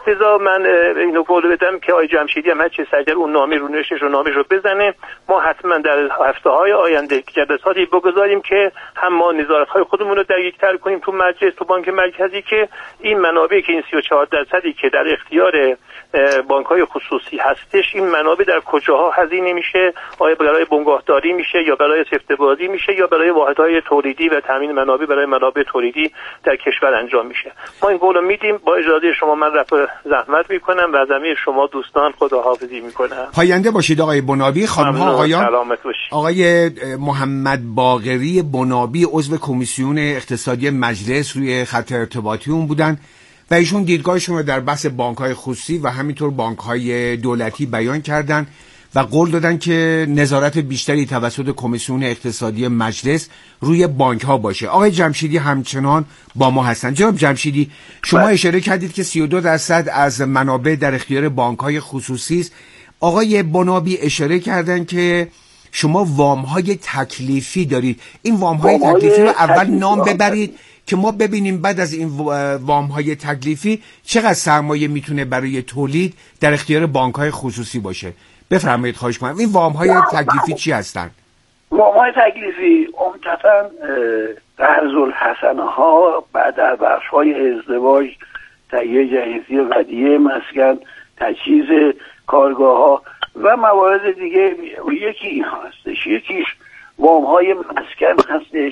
لذا من اینو قول بدم که آقای جمشیدی هم هرچی سجل اون نامه رو نوشتش و نامه رو بزنه. ما حتما در هفته‌های آینده جلساتی بگذاریم که هم ما نظارت‌های خودمون رو دقیق‌تر کنیم تو مجلس، تو بانک مرکزی، که این منابعی که این 34% که در اختیار بانک‌های خصوصی هستش، این منابع در کجاها هزینه میشه، آیا برای بنگاهداری میشه یا برای سفته‌بازی میشه یا برای واحدهای تولیدی و تامین منابع برای منابع تولیدی در کشور انجام میشه. ما این قولو میدیم. با اجازه شما من رفع زحمت میکنم و از همه شما دوستان خداحافظی میکنم. پاینده باشید آقای بنابی. خانم‌ها آقایان، سلامت باشید. آقای محمد باقری بنابی عضو کمیسیون اقتصادی مجلس روی خط ارتباطی اون بودن و ایشون دیدگاهشون رو در بحث بانک‌های خصوصی و همینطور بانک‌های دولتی بیان کردن و قول دادن که نظارت بیشتری توسط کمیسیون اقتصادی مجلس روی بانک‌ها باشه. آقای جمشیدی همچنان با ما هستن. جناب جمشیدی، شما اشاره کردید که 32% از منابع در اختیار بانک‌های خصوصی است. آقای بنابی اشاره کردن که شما وام‌های تکلیفی دارید. این وام‌های تکلیفی رو اول نام ببرید که ما ببینیم بعد از این وام‌های تکلیفی چقدر سرمایه میتونه برای تولید در اختیار بانک‌های خصوصی باشه. بفرمایید خواهش می‌کنم. این وام‌های تکلیفی چی هستن؟ وام‌های تکلیفی عمدتاً قرض الحسنه ها در بخش‌های ازدواج، تهیه جهیزی ودیعه مسکن، تجهیز کارگاه‌ها و موارد دیگه. یکی این هستش، یکیش وام‌های مسکن هستش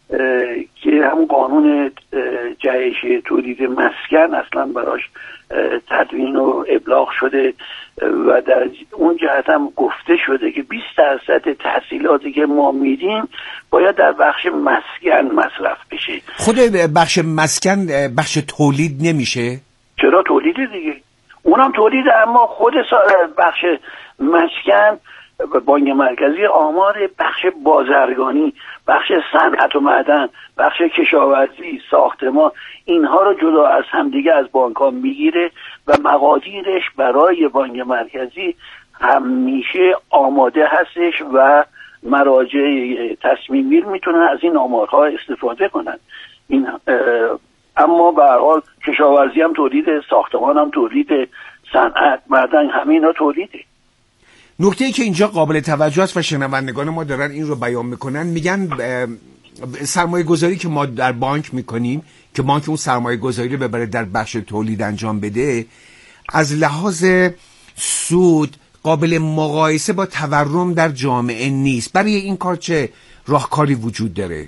که هم قانون جهش تولید مسکن اصلا براش تدوین و ابلاغ شده و در اون جهت هم گفته شده که 20% تحصیلاتی که ما میدیم باید در بخش مسکن مصرف بشه. خود بخش مسکن بخش تولید نمیشه؟ چرا تولید دیگه، اونم تولیده، اما خود بخش مسکن بانک مرکزی آمار بخش بازرگانی، بخش صنعت و معدن، بخش کشاورزی، ساختمان، اینها رو جدا از همدیگه از بانک ها میگیره و مقادیرش برای بانک مرکزی همیشه آماده هستش و مراجع تصمیم گیر میتونن از این آمارها استفاده کنن. این اما به هر حال کشاورزی هم تولیده، ساختمان هم تولیده، صنعت، معدن، همه اینا تولیده. نکته‌ای که اینجا قابل توجه است و شنوندگان ما دارن این رو بیان میکنن، میگن سرمایه گذاری که ما در بانک میکنیم که بانک اون سرمایه گذاری رو ببره در بخش تولید انجام بده، از لحاظ سود قابل مقایسه با تورم در جامعه نیست. برای این کار چه راهکاری وجود داره؟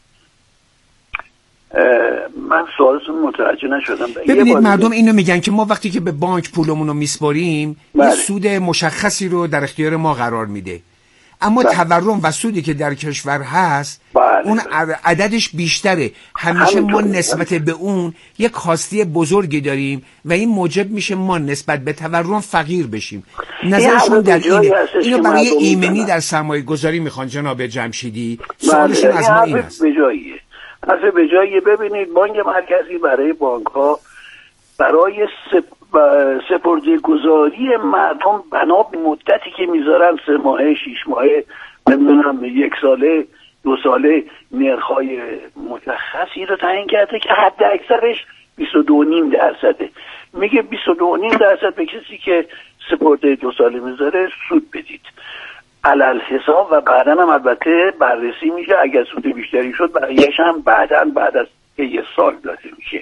من سوالتون متوجه نشدم. ببینید مردم اینو میگن که ما وقتی که به بانک پولمون رو میسپاریم یه سود مشخصی رو در اختیار ما قرار میده، اما تورم و سودی که در کشور هست اون عددش بیشتره. همیشه ما نسبت به اون یک کاستی بزرگی داریم و این موجب میشه ما نسبت به تورم فقیر بشیم. نظرشون در اینو برای ایمنی در سرمایه گذاری میخوان جناب جمشیدی. سوالشون از ما این است. اصلا به جایی ببینید بانک مرکزی برای بانک ها برای سپرده گذاری مردم بنا به مدتی که میذارن 3 ماهه 6 ماهه نمیدونم 1 ساله 2 ساله نرخ‌های مشخصی رو تعیین کرده که حد اکثرش 22.5%. میگه 22.5% به کسی که سپرده 2 ساله میذاره سود بدید علل حساب و بعدا هم البته بررسی میشه، اگر سود بیشتری شد برایش هم بعد از 1 سال داده میشه.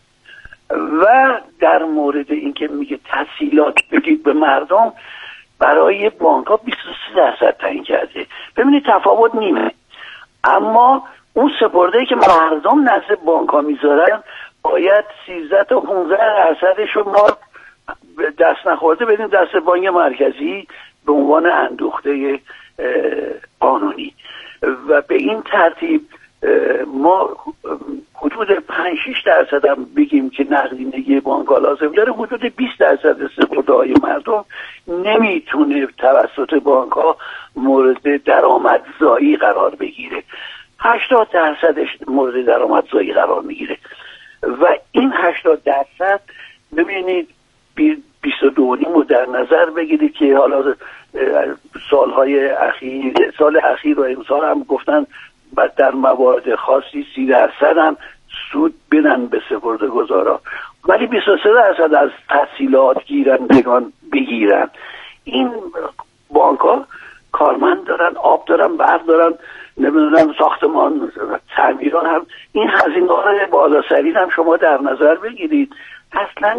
و در مورد اینکه میگه تسهیلات بدید به مردم، برای بانک ها 23% تعیین کرده. ببینید تفاوت نیمه، اما اون سپرده‌ای که مردم نزد بانک ها میذارن باید 13 تا 15% رو ما دست نخورده بدیم دست بانک مرکزی به عنوان اندوخته قانونی و به این ترتیب ما حدود 5-6% هم بگیم که نقدینگی بانک ها لازم داره، حدود 20% سپرده‌های مردم نمیتونه توسط بانک ها مورد درآمدزایی قرار بگیره، 80% مورد درآمدزایی قرار میگیره و این 80% ببینید 22.5 رو در نظر بگیرید که حالا سالهای اخیر، سال اخیر و امسال هم گفتن در موارد خاصی 30% هم سود بدن به سپرده‌گذارا، ولی 23% از تحصیلات گیرندگان بگیرن. این بانک ها کارمند دارن، آب دارن، برق دارن، نمیدونم ساختمان تعمیرات هم. این هزینه های بالاسرین هم شما در نظر بگیرید. اصلا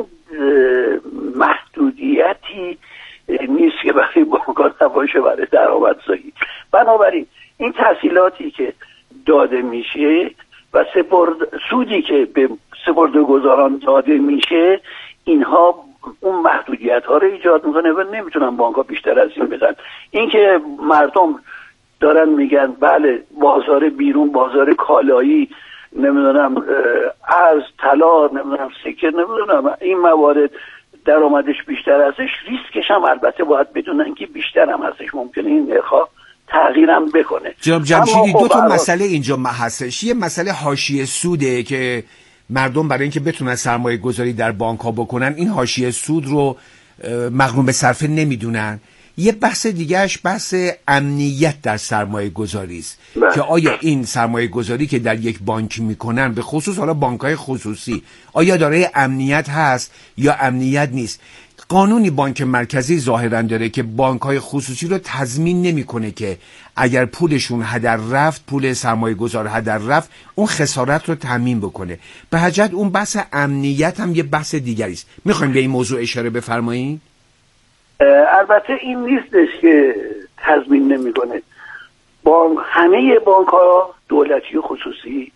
محدودیتی نیست که برای بانک ها نباشه برای درآمدزایی. بنابراین این تحصیلاتی که داده میشه و سودی که به سپرده‌گذاران داده میشه، اینها اون محدودیت ها رو ایجاد میکنه و نمیتونن بانک ها بیشتر از این بدن. این که مردم دارن میگن بله بازار بیرون، بازار کالایی، نمیدونم ارز، طلا، نمیدونم سکه، نمیدونم این موارد درآمدش بیشتر ازش، ریسکش هم البته باید بدونن که بیشتر هم ازش ممکنه این نرخ‌ها تغییرم بکنه. جناب جمشیدی دو تا مسئله اینجا هستش. یه مسئله حاشیه سوده که مردم برای اینکه بتونن سرمایه گذاری در بانک ها بکنن این حاشیه سود رو مغروم به صرفه نمیدونن. یه بحث دیگهش بحث امنیت در سرمایه گذاری است که آیا این سرمایه گذاری که در یک بانک میکنن، به خصوص حالا بانک های خصوصی، آیا دارای امنیت هست یا امنیت نیست. قانونی بانک مرکزی ظاهرا داره که بانک های خصوصی رو تضمین نمیکنه که اگر پولشون هدر رفت، پول سرمایه گذار هدر رفت، اون خسارت رو تضمین بکنه. به حجت اون بحث امنیت هم یه بحث دیگری است. میخوایم به این موضوع اشاره بفرمایید؟ البته این نیستش که تضمین نمیکنه. همه بانک ها دولتی و خصوصی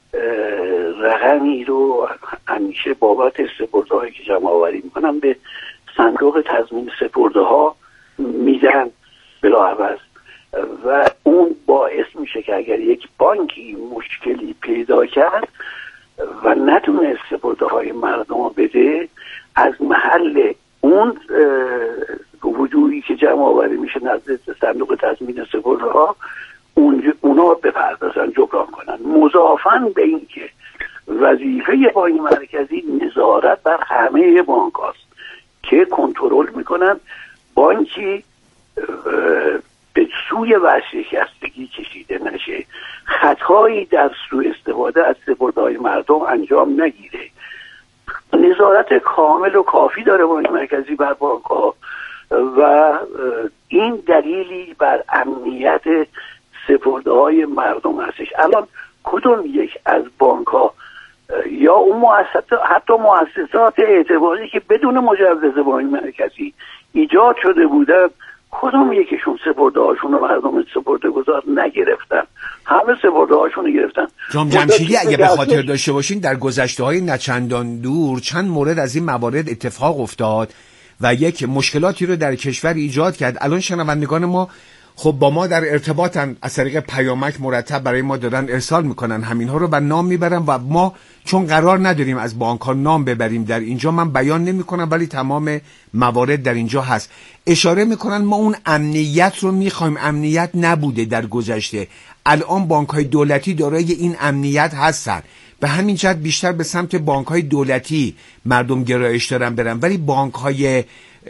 رقمی رو همیشه بابت سپرده هایی که جمع آوری میکنن به صندوق تضمین سپرده ها میدن بلاعوض، و اون باعث میشه که اگر یک بانکی مشکلی پیدا کرد و نتونست سپرده های مردم رو بده، از محل اون وجودی که جمع آوری میشه نزد صندوق تضمین سپرده ها اونا بپردازن، جبران کنن. مضافاً به این که وظیفه بانک مرکزی نظارت بر همه بانک هاست که کنترل میکنن بانکی به سوی ورشکستگی کشیده نشه، خطایی در سوء استفاده از سپرده‌های مردم انجام نگیره. نظارت کامل و کافی داره بانک مرکزی بر بانک ها و این دلیلی بر امنیت سپرده‌های مردم هستش. الان کدوم یک از بانک ها یا اون حتی مؤسسات اعتباری که بدون مجوز بانک مرکزی ایجاد شده بودن، کدوم یکیشون سپرده‌هاشون رو مردم سپرده‌گذار نگرفتن؟ همه سپرده‌هاشون رو گرفتن. جناب جمشیدی اگه به خاطر داشته باشین در گذشته‌های نچندان دور چند مورد از این موارد اتفاق افتاد و یک مشکلاتی رو در کشور ایجاد کرد. الان شنوندگان ما خب با ما در ارتباطن، از طریق پیامک مرتب برای ما دارن ارسال میکنن همینها رو و نام میبرن و ما چون قرار نداریم از بانک ها نام ببریم در اینجا من بیان نمیکنم، ولی تمام موارد در اینجا هست. اشاره میکنن ما اون امنیت رو میخوایم، امنیت نبوده در گذشته، الان بانک های دولتی دارای این امنیت هستن، به همین جهت بیشتر به سمت بانک های دولتی مردم گرایش دارن برن، ولی بانک های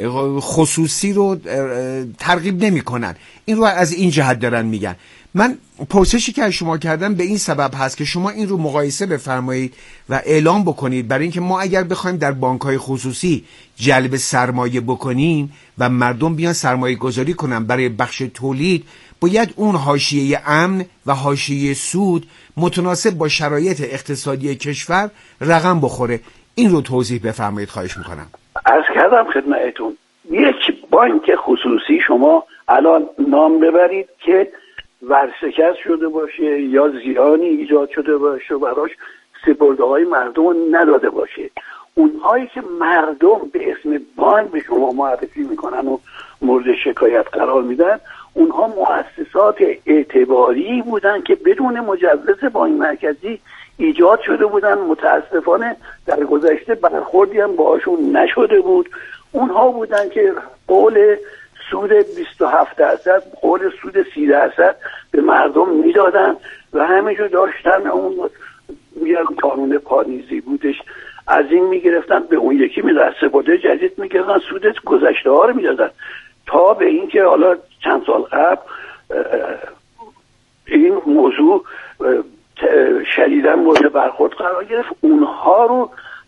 خصوصی رو ترغیب نمی کنن. این رو از این جهت دارن میگن. من پرسشی که از شما کردم به این سبب هست که شما این رو مقایسه بفرمایید و اعلام بکنید، برای اینکه ما اگر بخوایم در بانک‌های خصوصی جلب سرمایه بکنیم و مردم بیان سرمایه گذاری کنن برای بخش تولید، باید اون حاشیه امن و حاشیه سود متناسب با شرایط اقتصادی کشور رقم بخوره. این رو توضیح بفرمایید خواهش میکنم. عرض کردم خدمتتون، یک بانک خصوصی شما الان نام ببرید که ورشکست شده باشه یا زیانی ایجاد شده باشه براش سپرده‌های مردم نداده باشه، اونهایی که مردم به اسم بانک به شما معرفی میکنن و مورد شکایت قرار میدن، اونها مؤسسات اعتباری بودن که بدون مجوز بانک مرکزی ایجاد شده بودن. متاسفانه در گذشته برخوردی هم باهاشون نشده بود. اونها بودن که قول سود 27%، قول سود 30% به مردم میدادن و همینجور داشتن. اون میگن قانون پانیزی بودش، از این میگرفتن به اون یکی میدادن، سپرده جدید میگرفتن، سود گذشته ها رو میدادن، تا به این که حالا چند سال قبل این موضوع شدیداً مورد برخورد قرار گرفت. اونها رو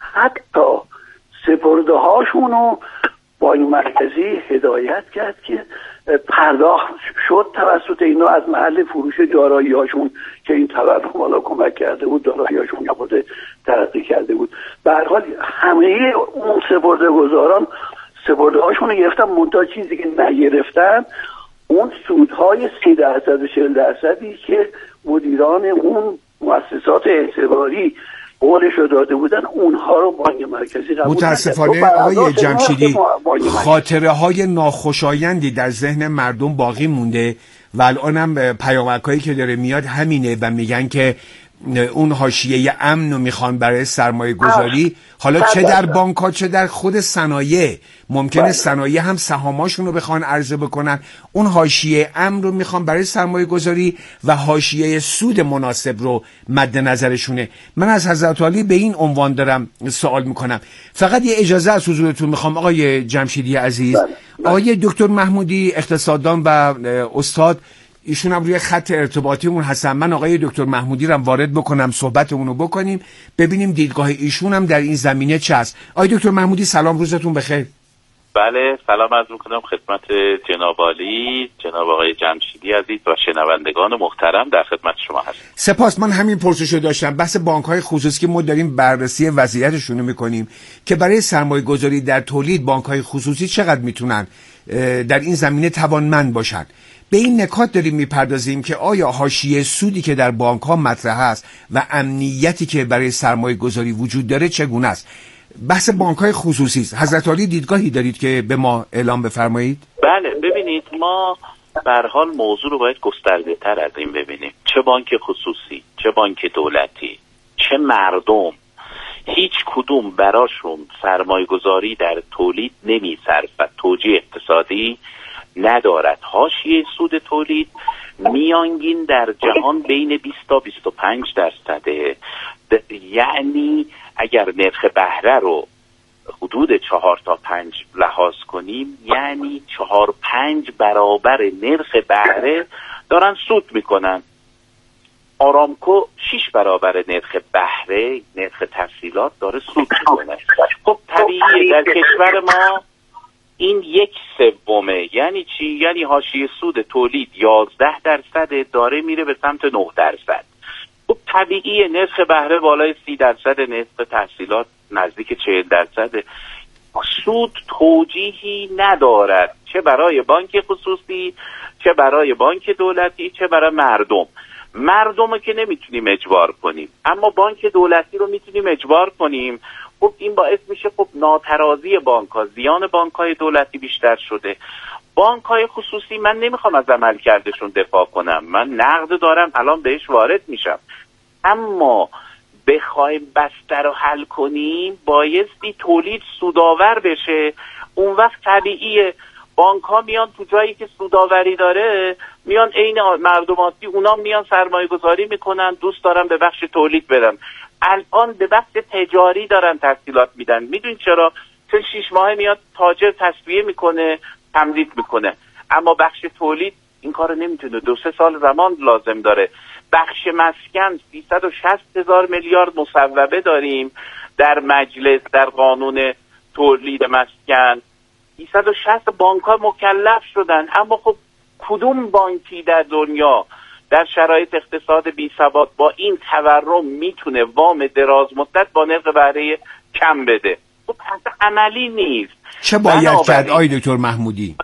حتی سپرده هاشون رو بانک مرکزی هدایت کرد که پرداخت شد توسط اینا از محل فروش دارایی هاشون که این تورم حالا کمک کرده بود، دارایی هاشون خود ترقی کرده بود. به هر حال همه اون سپرده گذاران سپرده هاشون رو گرفتن، منتها چیزی که نگرفتن اون سودهای 30% و 40% که مدیران اون مؤسسات اعتباری قولش رو داده بودن، اونها رو بانک مرکزی قبول متاسفانه آقای جمشیدی خاطره های ناخوشایندی در ذهن مردم باقی مونده و الانم پیامک‌هایی که داره میاد همینه و میگن که اون حاشیه امن رو میخوان برای سرمایه گذاری، حالا چه در بانک ها چه در خود صنایع. ممکنه صنایع هم سهاماشون رو بخوان عرضه بکنن، اون حاشیه امن رو میخوان برای سرمایه گذاری و حاشیه سود مناسب رو مد نظرشونه. من از حضرت عالی به این عنوان دارم سوال میکنم. فقط یه اجازه از حضورتون میخوام آقای جمشیدی عزیز. آقای دکتر محمودی اقتصاددان و استاد، ایشون هم روی خط ارتباطیمون هستن. من آقای دکتر محمودی رو وارد بکنم، صحبتمون رو بکنیم، ببینیم دیدگاه ایشون هم در این زمینه چه است. آقای دکتر محمودی سلام، روزتون بخیر. بله سلام عرض می‌کنم خدمت جناب عالی، جناب آقای جمشیدی عزیز و شنوندگان محترم، در خدمت شما هستم. سپاس. من همین پرسشو داشتم، بحث بانک‌های خصوصی که ما داریم بررسی وضعیتشون رو می‌کنیم که برای سرمایه‌گذاری در تولید بانک‌های خصوصی چقدر میتونن در این زمینه توانمند باشن. به این نکات داریم میپردازیم که آیا حاشیه سودی که در بانک‌ها مطرح است و امنیتی که برای سرمایه گذاری وجود داره چگونه است. بحث بانک‌های خصوصی است. حضرت عالی دیدگاهی دارید که به ما اعلام بفرمایید؟ بله ببینید، ما به هر حال موضوع رو باید گسترده‌تر از این ببینیم. چه بانک خصوصی، چه بانک دولتی، چه مردم، هیچ کدوم براشون سرمایه گذاری در تولید نمی‌صرفد، توجیه اقتصادی ندارد. حاشیه سود تولید میانگین در جهان بین 20 تا 25%. یعنی اگر نرخ بهره رو حدود 4 تا 5 لحاظ کنیم، یعنی 4-5 برابر نرخ بهره دارن سود میکنن. آرامکو 6 برابر نرخ بهره، نرخ تسهیلات داره سود میکنه. خب طبیعیه در کشور ما این 1/3. یعنی چی؟ یعنی حاشیه سود تولید 11% داره میره به سمت 9%. خب طبیعیه نرخ بهره بالای 30%، نرخ تحصیلات نزدیک 40%. سود توجیهی ندارد، چه برای بانک خصوصی، چه برای بانک دولتی، چه برای مردم رو که نمیتونیم اجبار کنیم، اما بانک دولتی رو میتونیم اجبار کنیم. خب این باعث میشه خب ناترازی بانک‌ها، زیان بانک‌های دولتی بیشتر شده. بانک‌های خصوصی من نمیخوام از عملکردشون دفاع کنم، من نقد دارم، الان بهش وارد میشم، اما بخوایم بسته رو حل کنیم بایستی تولید سودآور بشه. اون وقت طبیعیه بانک‌ها میان تو جایی که سودآوری داره، میان عین مردماتی اونا میان سرمایه گذاری میکنن، دوست دارن به بخش تولید بدن. الان به بخش تجاری دارن تسهیلات میدن. میدونی چرا؟ چون 6 ماه میاد تاجر تسویه میکنه، تمدید میکنه، اما بخش تولید این کارو نمیتونه، 2-3 سال زمان لازم داره. بخش مسکن 360,000 میلیارد مصوبه داریم در مجلس، در قانون تولید مسکن 360 بانک‌ها مکلف شدن، اما خب کدوم بانکی در دنیا در شرایط اقتصاد بی ثبات با این تورم میتونه وام دراز مدت با نرخ بهره کم بده؟ خب اصلا عملی نیست. چه باید کرد آقای دکتر محمودی؟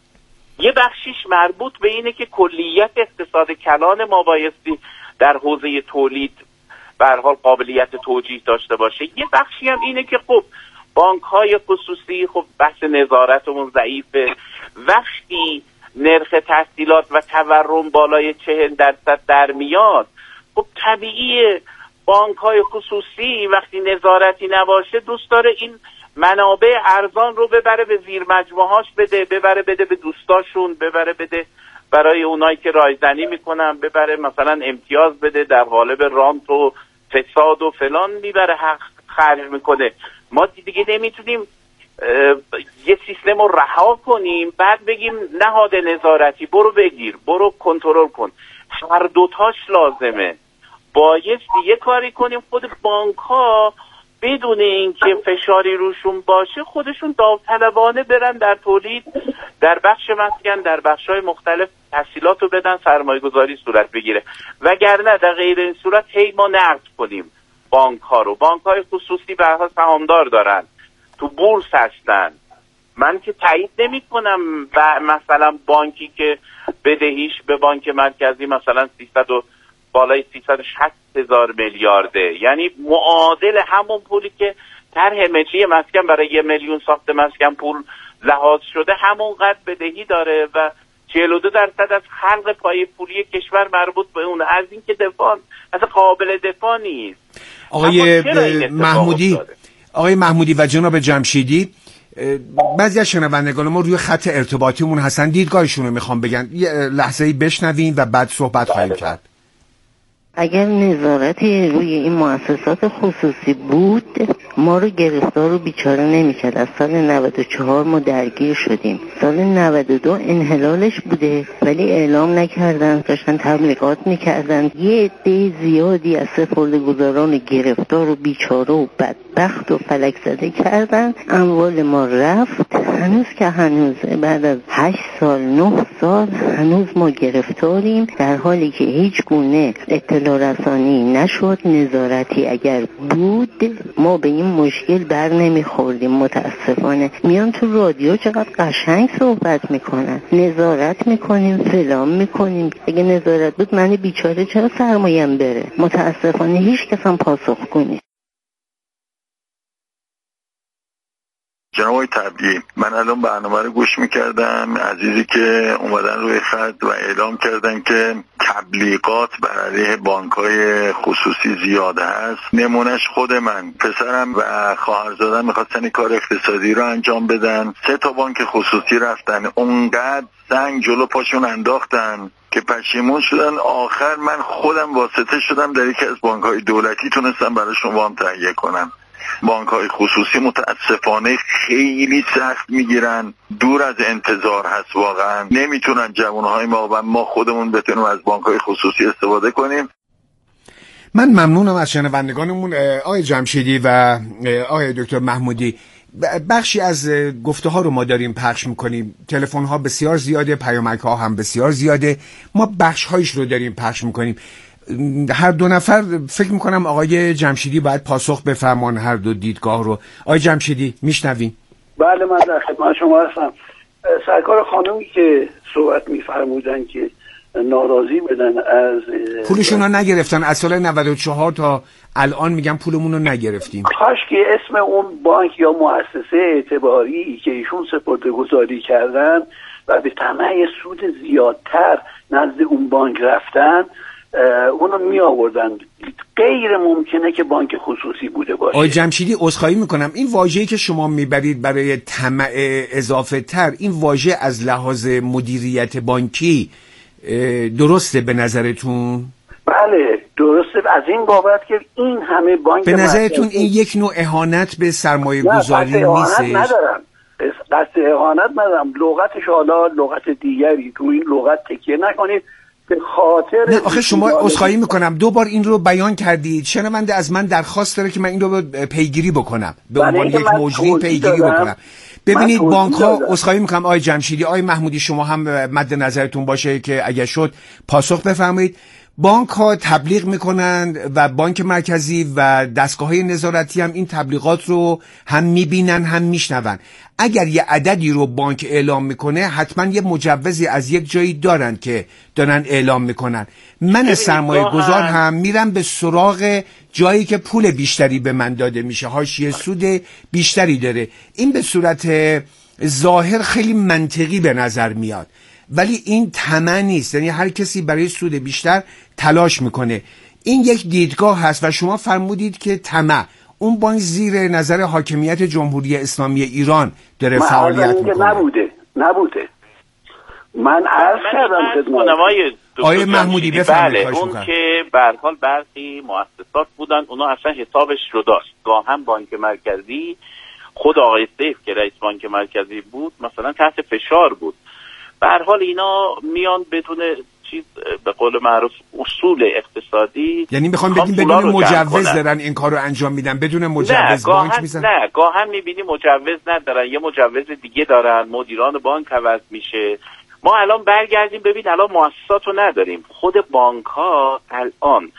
یه بخشیش مربوط به اینه که کلیت اقتصاد کلان ما بایستی در حوزه تولید به هر حال قابلیت توجیه داشته باشه. یه بخشی هم اینه که خب بانک‌های خصوصی خب بحث نظارتمون ضعیفه. وقتی نرخ تسهیلات و تورم بالای 40% در میاد، خب طبیعیه بانک‌های خصوصی وقتی نظارتی نباشه دوست داره این منابع ارزان رو ببره به زیر مجموعهاش بده، بده به دوستاشون، بده برای اونایی که رایزنی میکنن، ببره مثلا امتیاز بده در قالب رانت و فساد و فلان، میبره حق خرج میکنه. ما دیگه نمیتونیم یه سیستم رو رها کنیم بعد بگیم نهاد نظارتی برو بگیر، برو کنترل کن. هر دوتاش لازمه. بایستی یه کاری کنیم خود بانک ها بدون اینکه فشاری روشون باشه خودشون داوطلبانه برن در تولید، در بخش مسکن، در بخش‌های مختلف تسهیلات رو بدن، سرمایه‌گذاری صورت بگیره. وگرنه در غیر این صورت هی ما نقد کنیم بانک ها رو. بانک های خصوصی به هر حال سهامدار دارن، تو بورس هستن. من که تایید نمی کنم مثلا بانکی که بدهیش به بانک مرکزی مثلا 360,000 میلیارده، یعنی معادل همون پولی که طرح ملی مسکن برای 1 میلیون ساخت مسکن پول لحاظ شده همونقدر بدهی داره و 42% از خلق پایه پولی کشور مربوط به اون. از این که دفاع اصلا قابل دفاع نیست. آقای محمودی و جناب جمشیدی، بعضی از شنوندگان ما روی خط ارتباطیمون هستن، دیدگاهشون رو میخوام بگن، یه لحظه‌ای بشنویم و بعد صحبت خواهیم کرد. اگر نظارتی روی این مؤسسات خصوصی بود ما رو گرفتار و بیچاره نمی‌کرد. از سال 94 ما درگیر شدیم، سال 92 انحلالش بوده ولی اعلام نکردن، داشتن تبلیغات میکردن. یه عده زیادی از سپرده‌گذاران گرفتار و بیچاره و بدبخت و فلک زده کردن، اموال ما رفت. هنوز که هنوزه بعد از 8 سال 9 سال هنوز ما گرفتاریم، در حالی که هیچ گونه اطلاع رسانی نشد. نظارتی اگر بود ما به این مشکل بر نمیخوردیم. متاسفانه میان تو رادیو چقدر قشنگ صحبت میکنن، نظارت میکنیم فلان میکنیم. اگه نظارت بود من بیچاره چرا سرمایم بره؟ متاسفانه هیچ کس هم پاسخگو نیست. جناب طبیعی، من الان برنامه رو گوش میکردم، عزیزی که اومدن روی خط و اعلام کردن که تبلیغات بر علیه بانک‌های خصوصی زیاد هست. نمونهش خود من، پسرم و خواهرزادم میخواستن کار اقتصادی رو انجام بدن، 3 تا بانک خصوصی رفتن، اونقدر سنگ جلو پاشون انداختن که پشیمون شدن. آخر من خودم واسطه شدم در یکی از بانک‌های دولتی تونستم براشون وام تهیه کنم. بانک‌های خصوصی متاسفانه خیلی سخت میگیرن، دور از انتظار هست، واقعا نمیتونن جوانهای ما و ما خودمون بتونیم از بانک‌های خصوصی استفاده کنیم. من ممنونم از شنوندگانمون آقای جمشیدی و آقای دکتر محمودی. بخشی از گفته ها رو ما داریم پخش میکنیم، تلفن ها بسیار زیاده، پیامک ها هم بسیار زیاده، ما بخش هایش رو داریم پخش میکنیم. هر دو نفر فکر میکنم آقای جمشیدی باید پاسخ بفرمان هر دو دیدگاه رو. آقای جمشیدی میشنویم؟ بله من در خدمت شما هستم. سرکار خانومی که صحبت میفرمودن که ناراضی بدن از پولشون رو نگرفتن از سال 94 تا الان، میگن پولمون رو نگرفتیم. کاش که اسم اون بانک یا مؤسسه اعتباری که ایشون سپرده‌گذاری کردن و به طمع سود زیادتر نزد اون بانک رفتن اونو می آوردن. غیر ممکنه که بانک خصوصی بوده باشه. آقای جمشیدی عذرخواهی میکنم، این واژه‌ای که شما میبرید برای طمع اضافه تر، این واژه از لحاظ مدیریت بانکی درسته به نظرتون؟ بله درسته، از این بابت که این همه بانک به نظرتون این یک نوع اهانت به سرمایه گذاری نیست؟ نه قصد اهانت ندارم، لغتش حالا لغت دیگری، تو این لغت تکیه نکنید به خاطر. نه آخه شما عذرخواهی میکنم 2 بار این رو بیان کردید، شنونده از من درخواست داره که من این رو پیگیری بکنم، به عنوان یک موضوع پیگیری بکنم. ببینید بانک ها، عذرخواهی میکنم آقای جمشیدی، آقای محمودی شما هم مد نظرتون باشه که اگر شد پاسخ بفرمایید. بانک ها تبلیغ میکنند و بانک مرکزی و دستگاه‌های نظارتی هم این تبلیغات رو هم میبینن هم میشنون. اگر یه عددی رو بانک اعلام میکنه حتما یه مجوزی از یک جایی دارن که دارن اعلام میکنن. من سرمایه گذار هم میرم به سراغ جایی که پول بیشتری به من داده میشه، حاشیه سود بیشتری داره. این به صورت ظاهر خیلی منطقی به نظر میاد، ولی این طمع نیست، یعنی هر کسی برای سود بیشتر تلاش میکنه. این یک دیدگاه هست و شما فرمودید که طمع، اون بانک زیر نظر حاکمیت جمهوری اسلامی ایران داره فعالیت میکنه. نبوده. من عرض کردم خدمت آقای محمودی بفرمایید. بله اون که به هر حال برخی مؤسسات بودن اونا اصلا حسابش رو داشت، گاهم بانک مرکزی، خود آقای سیف که رئیس بانک مرکزی بود مثلا تحت فشار بود. به هر حال اینا میان بدون چیز به قول معروف اصول اقتصادی، یعنی میخوام بگیم بدون مجوز دارن این کارو انجام میدن، بدون مجوز بانک میزنن؟ نه، گاهن میبینی مجوز ندارن، یه مجوز دیگه دارن، مدیران بانک عوض میشه. ما الان برگردیم ببین الان مؤسساتو نداریم. خود بانک ها الان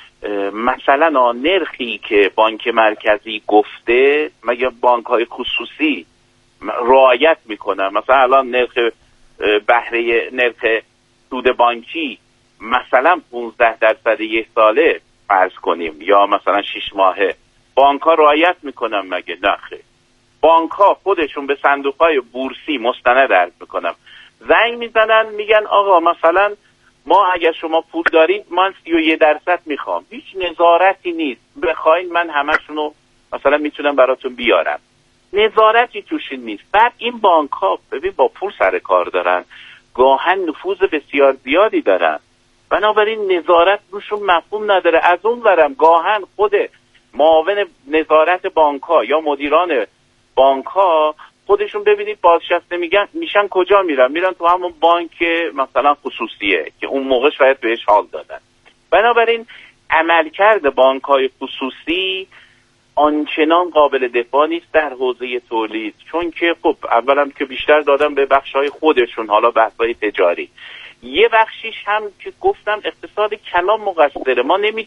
مثلا نرخی که بانک مرکزی گفته مگه بانک های خصوصی رعایت میکنن؟ مثلا الان نرخ بهره نرخ سود بانکی مثلا 15% یک ساله فرض کنیم یا مثلا 6 ماهه، بانک ها رعایت میکنن مگه؟ نه خیر. بانک ها خودشون به صندوق های بورسی مستند عرض میکنن، زنگ میزنن میگن آقا مثلا ما اگر شما پول دارید من 31% میخوام، هیچ نظارتی نیست، بخواین من همشونو مثلا میتونم براتون بیارم، نظارتی توشین نیست. بعد این بانک ها ببین با پول سر کار دارن، گاهن نفوذ بسیار زیادی دارن، بنابراین نظارت روشون مفهوم نداره. از اون ورم گاهن خود معاون نظارت بانک ها یا مدیران بانک ها خودشون ببینید بازنشسته میشن کجا میرن تو همون بانک مثلا خصوصیه که اون موقع شاید بهش حال دادن. بنابراین عملکرد بانک های خصوصی آنچنان قابل دفاع نیست در حوزه تولید، چون که خب اولا که بیشتر دادن به بخش‌های خودشون، حالا بحث‌های تجاری، یه بخشیش هم که گفتم اقتصاد کلان مقصره.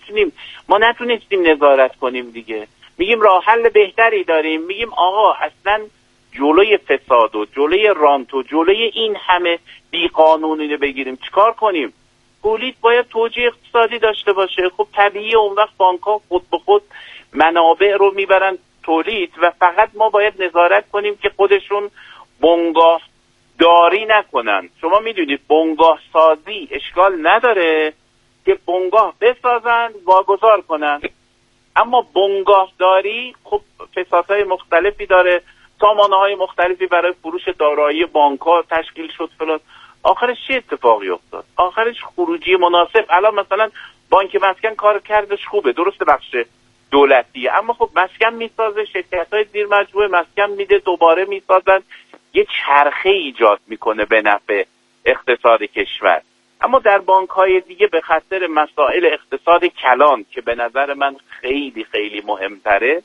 ما نتونستیم نظارت کنیم دیگه، میگیم راه حل بهتری داریم، میگیم آقا اصلا جلوی فساد و جلوی رانت و جلوی این همه بیقانونی رو بگیریم چیکار کنیم؟ تولید باید توجیه اقتصادی داشته باشه. خب طبیعیه اون وقت بانک‌ها خود به خود منابع رو میبرن تولید و فقط ما باید نظارت کنیم که خودشون بنگاه داری نکنن. شما میدونید بنگاه سازی اشکال نداره که بنگاه بسازن واگذار کنن، اما بنگاه داری خب فسادهای مختلفی داره، سامانه‌های مختلفی برای فروش دارایی بانک‌ها تشکیل شد فلان. آخرش چه اتفاقی افتاد؟ آخرش خروجی مناسب. الان مثلا بانک مسکن کار کردش خوبه، درسته بخش دولتیه، اما خب مسکن میسازه، شرکت‌های زیر مجموعه مسکن میده، دوباره میسازن، یه چرخه ایجاد میکنه به نفع اقتصاد کشور. اما در بانک‌های دیگه به خاطر مسائل اقتصاد کلان که به نظر من خیلی خیلی مهمتره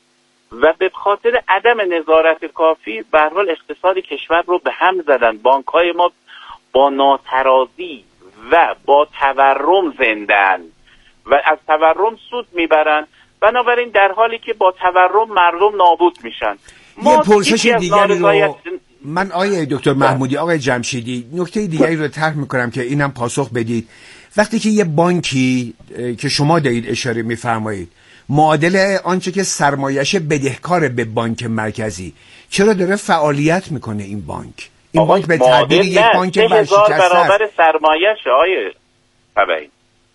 و به خاطر عدم نظارت کافی به هر حال اقتصاد کشور رو به هم زدن. بانک‌های ما با ناترازی و با تورم زندن و از تورم سود میبرن، بنابراین در حالی که با تورم مردم نابود میشن. یه پرسش دیگری رو من آقای دکتر محمودی، آقای جمشیدی، نکته دیگری رو طرح میکنم که اینم پاسخ بدید. وقتی که یه بانکی که شما دارید اشاره میفرمایید معادل آنچه که سرمایش بدهکار به بانک مرکزی، چرا داره فعالیت میکنه این بانک؟ این بانک به تعبیر یک بانک ورشکسته است. برابر سرمایش آقای طبعی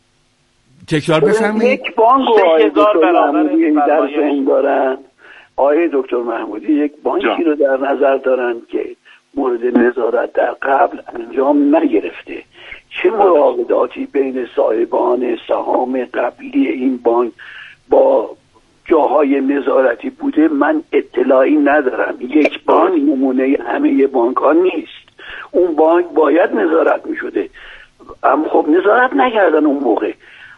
تکرار بفرمایید. یک بانک آقای دکتر محمودی در ذهن دارن، آقای دکتر محمودی یک بانکی رو در نظر دارن که مورد نظارت در قبل انجام نگرفته. چه مراوداتی بین صاحبان سهام قبلی این بانک با جاهای نظارتی بوده من اطلاعی ندارم. یک بانک نمونه همه بانک ها نیست، اون بانک باید نظارت می شده، اما خب نظارت نکردن اون موقع.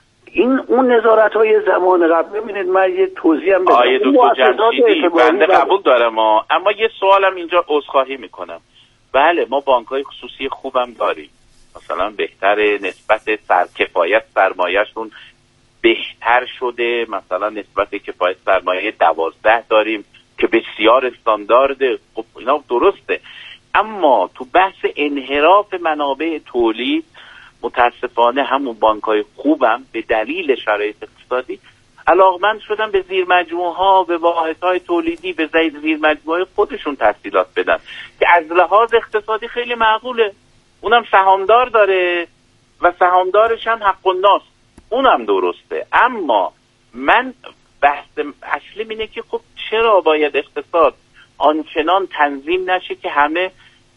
اون نظارت های زمان قبل، ببینید من یه توضیح هم بدم. آیه دکتر جمشیدی بنده قبول دارم اما یه سوالم اینجا عذرخواهی میکنم. بله ما بانک های خصوصی خوبم داریم، مثلا بهتر نسبت کفایت سرمایه‌شون بهتر شده، مثلا نسبت کفایت سرمایه 12 داریم که بسیار استاندارده، خب اینا درسته. اما تو بحث انحراف منابع تولید متاسفانه همون بانک‌های خوبم به دلیل شرایط اقتصادی علاقمند شدن به زیر مجموعه ها، به واحدهای تولیدی، به زیر مجموعه خودشون تسهیلات بدن که از لحاظ اقتصادی خیلی معقوله. اونم سهامدار داره و سهامدارش هم حق الناس، اونم درسته. اما من بحث اصلی اینه که خب چرا باید اقتصاد آنچنان تنظیم نشه که همه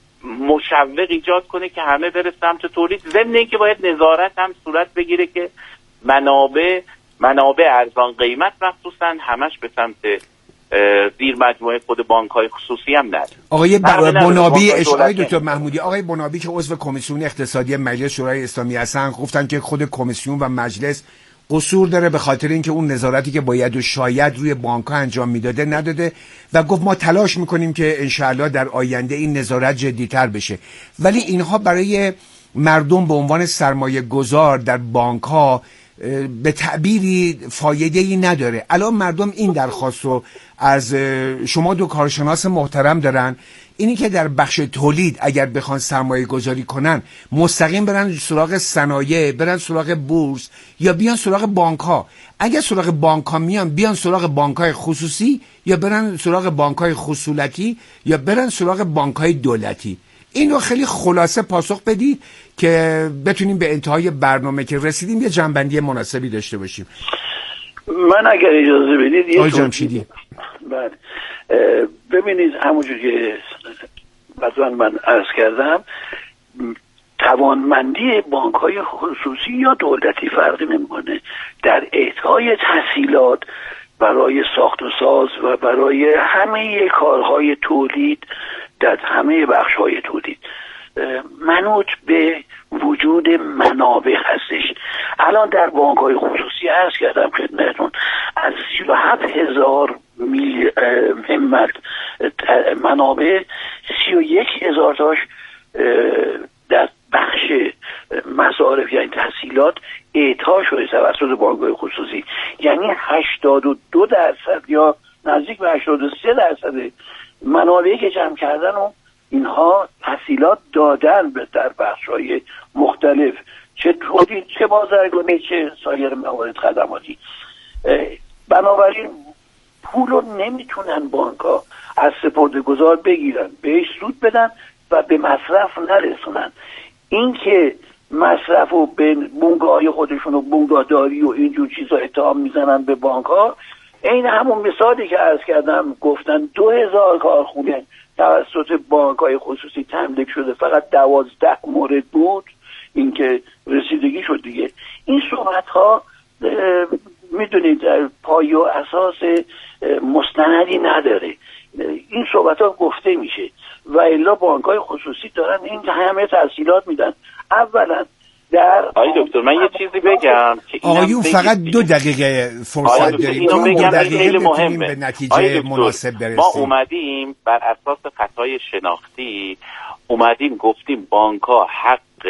مشوق ایجاد کنه که همه بره سمت تولید، ضمن اینکه باید نظارت هم صورت بگیره که منابع ارزان قیمت مخصوصا همش به سمت زیر مجموعه خود بانک‌های خصوصی هم نداره. آقای بنابی اشاره دکتر محمودی، آقای بنابی که عضو کمیسیون اقتصادی مجلس شورای اسلامی هستن گفتن که خود کمیسیون و مجلس قصور داره به خاطر اینکه اون نظارتی که باید و شاید روی بانک‌ها انجام میداده نداده و گفت ما تلاش میکنیم که انشاءالله در آینده این نظارت جدی‌تر بشه. ولی اینها برای مردم به عنوان سرمایه گذار در بانک‌ها به تعبیری فایده‌ای نداره. الان مردم این درخواست رو از شما دو کارشناس محترم دارن، اینی که در بخش تولید اگر بخوان سرمایه گذاری کنن مستقیم برن سراغ صنایع، برن سراغ بورس یا بیان سراغ بانک ها. اگر سراغ بانک ها میان بیان سراغ بانک های خصوصی یا برن سراغ بانک های خصولتی یا برن سراغ بانک های دولتی. این رو خیلی خلاصه پاسخ بدید که بتونیم به انتهای برنامه که رسیدیم یه جنبندی مناسبی داشته باشیم. من اگر اجازه بدید آقای جمشیدی. بله، ببینید همونجور که مثلا من عرض کردم، توانمندی بانک‌های خصوصی یا دولتی فرقی نمی‌کنه در اعطای تسهیلات برای ساخت و ساز و برای همه کارهای تولید در همه بخش‌های تولید منوط به وجود منابع هستش. الان در بانک‌های خصوصی عرض کردم خدمتتون از 37,000 همت منابع 31,000 تاش در بخش مصارف یعنی تسهیلات اعطا شده توسط بانک‌های خصوصی، یعنی 82% یا نزدیک به 83% منابعی که جمع کردن و اینها تسهیلات دادن در بخش‌های مختلف، چه تولید، چه بازرگانی، چه سایر موارد خدماتی. بنابراین پول رو نمیتونن بانک‌ها از سپرده‌گذار بگیرن، بهش سود بدن و به مصرف نرسونن. این که مصرف رو به بنگاه‌های خودشون و بنگاهداری و اینجور چیزا اتهام میزنن به بانک‌ها، این همون مثالی که عرض کردم، گفتن 2000 کارخونه توسط بانک‌های خصوصی تملیک شده، فقط 12 مورد بود این که رسیدگی شد دیگه. این صحبت‌ها میدونید پایه و اساس مستندی نداره، این صحبت‌ها گفته میشه و الا بانک‌های خصوصی دارن این همه تسهیلات میدن. اولا در دکتر من یه چیزی بگم که آقایون فقط 2 دقیقه فرصت داریم، 2 دقیقه بتونیم به نتیجه مناسب برسیم. ما اومدیم بر اساس خطای شناختی اومدیم گفتیم بانک‌ها حق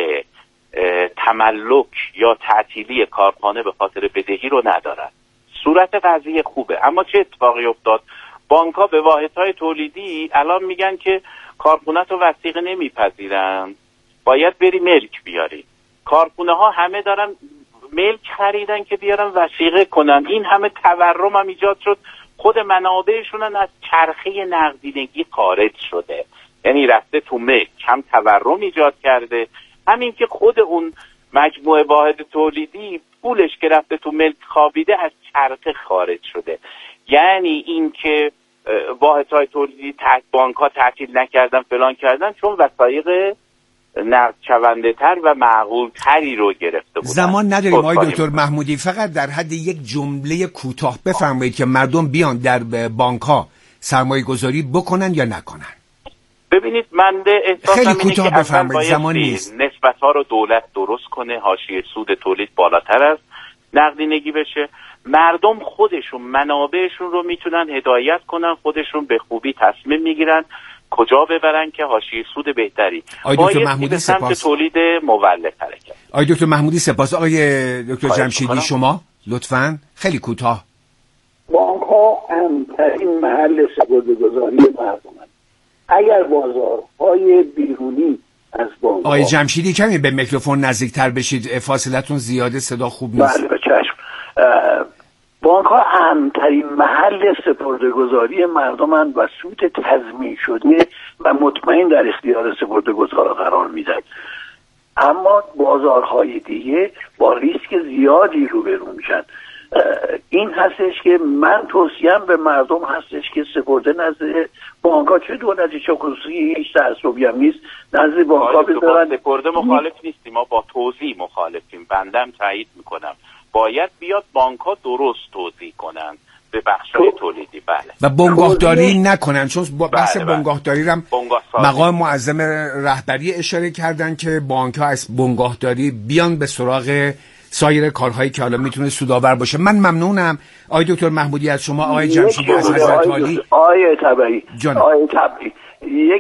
تملک یا تعطیلی کارخانه به خاطر بدهی رو ندارن. صورت قضیه خوبه، اما چه اتفاقی افتاد؟ بانک‌ها به واحدهای تولیدی الان میگن که کارخونه تو وثیقه نمیپذیرن، باید بری ملک بیاری. کارخونه ها همه دارن ملک خریدن که بیارن وثیقه کنن. این همه تورم هم ایجاد شد، خود منابعشون از چرخه نقدینگی خارج شده، یعنی رفته تو ملک، هم تورم ایجاد کرده، همین که خود اون مجموعه واحد تولیدی پولش که رفته تو ملک خوابیده از چرخه خارج شده. یعنی این که واحدهای تولیدی بانک‌ها تعطیل نکردن فلان کردن چون وثایق نقد شونده تر و معقول تری رو گرفته بودن. زمان نداریم آقای دکتر محمودی، فقط در حد یک جمله کوتاه بفرمایید که مردم بیان در بانک‌ها سرمایه گذاری بکنن یا نکنن. ببینید من خیلی کوتاه بفرمایید، زمان نیست. نسبت‌ها رو دولت درست کنه، حاشیه سود تولید بالاتر از نقدینگی بشه، مردم خودشون منابعشون رو میتونن هدایت کنن، خودشون به خوبی تصمیم میگیرن کجا ببرن که حاشیه سود بهتری. آقای دکتر محمودی سپاس. تولید مولد حرکت. آقای دکتر محمودی سپاس. آقای دکتر جمشیدی شما لطفاً خیلی کوتاه. بانک‌ها امن‌ترین محل سپرده‌گذاری مردمند. اگر بازارهای بیرونی از بانک‌ها، آقای جمشیدی کمی به میکروفون نزدیکتر بشید، فاصلتون زیاده، صدا خوب نیست. بله چشم. بانک‌ها امن‌ترین محل سپرده‌گذاری مردمند و سود تضمین شده و مطمئن در اختیار سپرده‌گذار قرار میدن. اما بازارهای دیگه با ریسک زیادی روبرو میشن. این هستش که من توصیم به مردم هستش که سپرده نزد بانک‌ها، چه دولتی چه خصوصی، هیچ تعصبی هم نیست، نزد بانک‌ها بذارن. سپرده مخالف نیستیم، ما با توزیع مخالفیم، بندم تایید میکنم. باید بیاد بانک‌ها درست توزیع کنن، به بخش‌های تولیدی. بله. و بنگاهداری نکنن، چون بحث بنگاهداری هم مقام معظم رهبری اشاره کردن که بانک‌ها از بنگاهداری بیان به سراغ سایر کارهایی که حالا میتونه سودآور باشه. من ممنونم آقای دکتر محمودی از شما، آقای جمشیدی از حضرت عالی. آقای طبعی